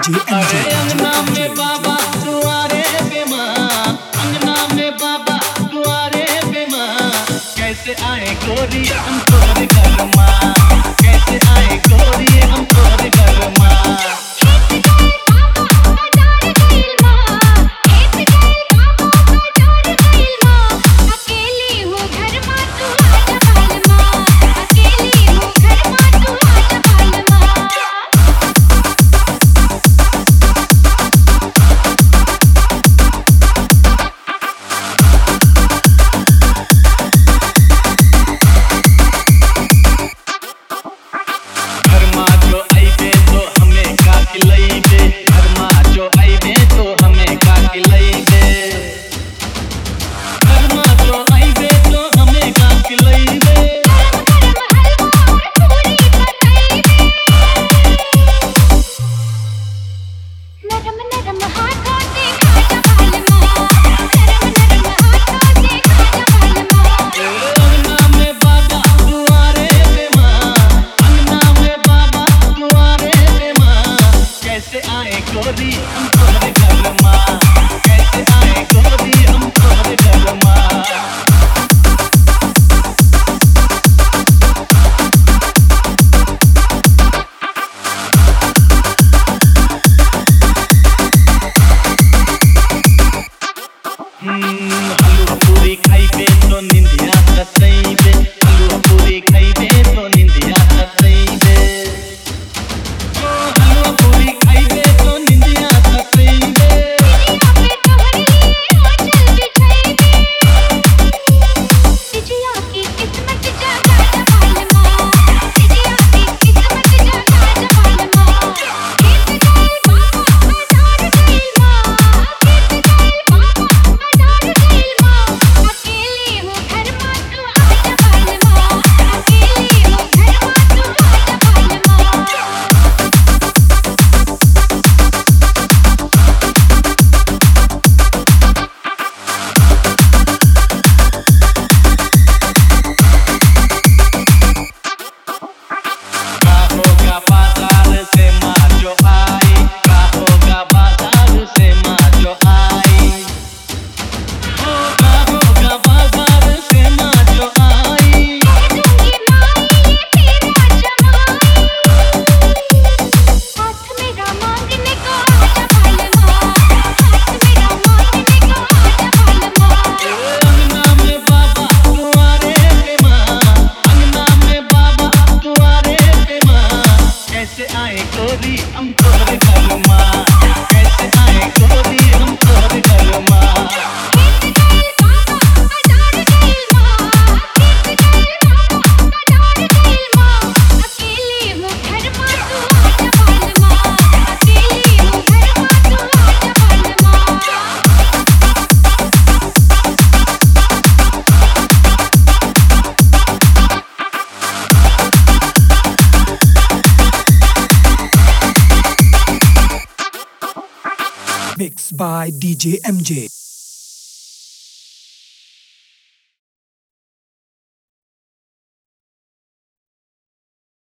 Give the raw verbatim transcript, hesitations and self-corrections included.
DJ MJ. अंगना में बाबा दुआरे पे माँ, अंगना में बाबा दुआरे पे माँ, कैसे आए गोरी हम तोरे घर माँ, कैसे आए गोरी हम तोरे घर माँ। हलवा पूरी खाइबे तो निंदिया सतइबे, हलवा पूरी खाइबे तो निंदिया सतइबे, ओ हलवा पूरी खाइबे तो निंदिया सतइबे। तिजिया की किस्मत जगा जवाल माँ, तिजिया की किस्मत जगा जवाल माँ, गीत गाए बाबा हजार गइल माँ, गीत गाए बाबा हजार गइल माँ, अकेली हूँ घर माँ तू आ जवाल माँ, अकेली हूँ घर माँ तू आ जवाल माँ। का होगा बाजार से माँ जो आई, का होगा बाजार से माँ जो आई, ओ का होगा बाजार से माँ जो आई। कह दूंगी माई ये तेरा जमाई, हाथ मेरा मांगने को आ जवाल माँ, हाथ मेरा मांगने को आ जवाल माँ। अंगना में बाबा दुआरे पे माँ, अंगना में बाबा दुआरे पे माँ, कैसे आए गोरी हम तोरे घर माँ, कैसे आए गोरी हम तोरे घर माँ। गीत गाए बाबा हजार गइल माँ, गीत गाए बाबा हजार गइल माँ, अकेली हूँ घर माँ तू आ जवाल माँ, अकेली हूँ घर माँ तू आ जवाल माँ। Mixed by DJ MJ.